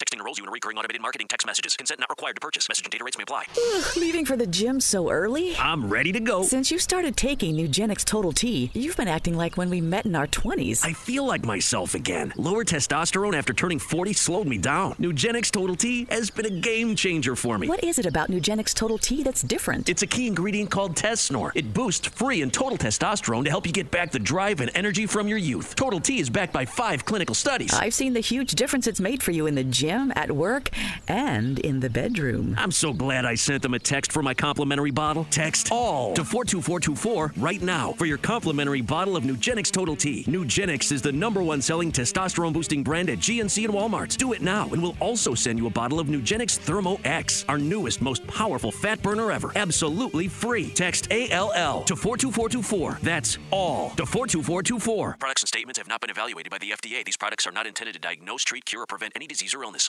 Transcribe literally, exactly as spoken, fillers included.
Texting enrolls you in recurring automated marketing text messages. Consent not required to purchase. Message and data rates may apply. Leaving for the gym so early? I'm ready to go. Since you started taking Nugenix Total T, you've been acting like when we met in our twenties. I feel like myself again. Lower testosterone after turning forty slowed me down. Nugenix Total T has been a game changer for me. What is it about Nugenix Total T that's different? It's a key ingredient called TestSnore. It boosts free and total testosterone to help you get back the drive and energy from your youth. Total T is backed by five clinical studies. I've seen the huge difference it's made for you in the gym, at work, and in the bedroom. I'm so glad I sent them a text for my complimentary bottle. Text ALL to four two four two four right now for your complimentary bottle of Nugenix Total T. Nugenix is the number one selling testosterone boosting brand at G N C and Walmart. Do it now and we'll also send you a bottle of Nugenix Thermo X, our newest, most powerful fat burner ever. Absolutely free. Text A L L to four two four two four. That's ALL to four two four two four. Products and statements have not been evaluated by the F D A. These products are not intended to diagnose, treat, cure, or prevent any disease or illness.